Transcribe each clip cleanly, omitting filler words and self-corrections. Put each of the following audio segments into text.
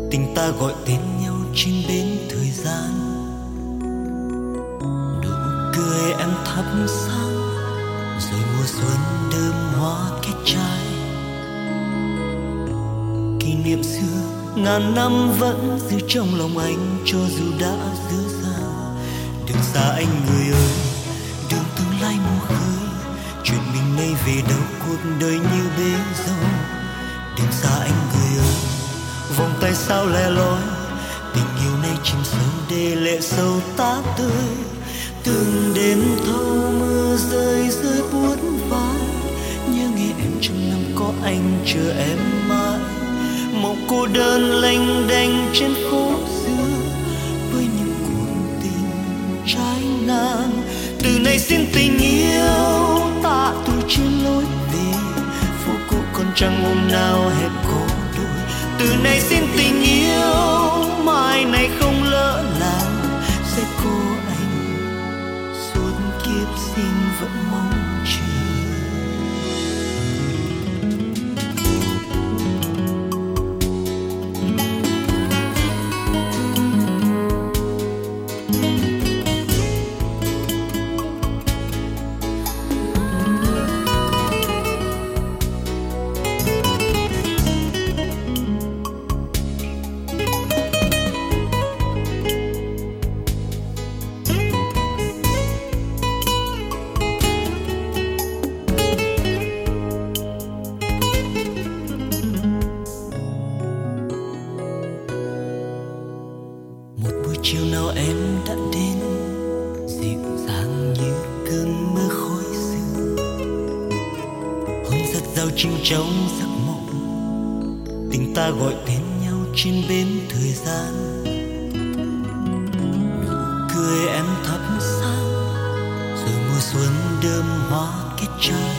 tình ta gọi tên nhau trên bến thời gian. Nụ cười em thắp sáng rồi mùa xuân đơm hoa kết trái. Kỷ niệm xưa ngàn năm vẫn giữ trong lòng anh cho dù đã dư xa. Đừng xa anh người ơi, đường tương lai mùa khơi, chuyện mình nay về đâu cuộc đời như bể dâu. Đừng xa anh người ơi, vòng tay sao lẻ loi, tình yêu nay chìm sâu để lệ sâu tá tươi. Từng đêm thâu mưa rơi rơi buốt vai, nhớ nghe em trong năm có anh chờ em mãi. Mộng cô đơn lênh đênh trên phố xưa với những cuộc tình trái ngang. Từ nay xin tình yêu ta từ trên lối về, phố cũ còn chẳng hôm nào hẹp cô đôi. Từ nay xin tình yêu mai này không lỡ làng, sẽ cô anh suốt kiếp xin vẫn mong chờ. Chiều nào em đã đến dịu dàng như cơn mưa khói sương, hôn giật giao chim trong giấc mộng, tình ta gọi tên nhau trên bến thời gian. Nụ cười em thắp sáng rồi mùa xuân đơm hoa kết trái.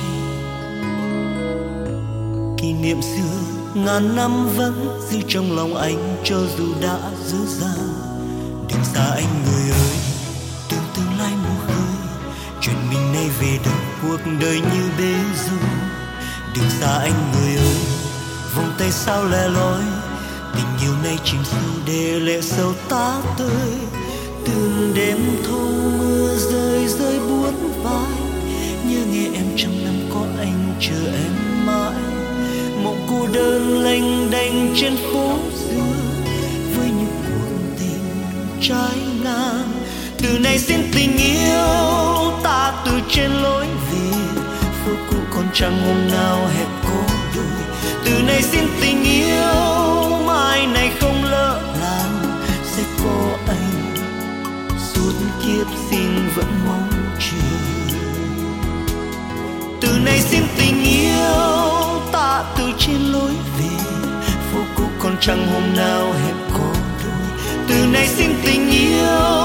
Kỷ niệm xưa ngàn năm vẫn giữ trong lòng anh cho dù đã dư dàng. Đừng xa anh người ơi, đường tương lai mùa khơi, chuyện mình nay về đâu cuộc đời như bể du. Đừng xa anh người ơi, vòng tay sao lẻ loi, tình yêu nay chìm sâu để lệ sâu tá tươi. Từng đêm thâu mưa rơi rơi buốt vai, nhớ nghe em trong năm có anh chờ em mãi. Mộng cô đơn lênh đênh trên phố xưa với những trái ngang. Từ nay xin tình yêu ta từ trên lối về, phố cũ còn chẳng hôm nào hẹp cô đôi. Từ nay xin tình yêu mai này không lỡ làng, sẽ có anh suốt kiếp xin vẫn mong chờ. Từ nay xin tình yêu ta từ trên lối về, phố cũ còn chẳng hôm nào hẹp cô. Từ nay xin tình yêu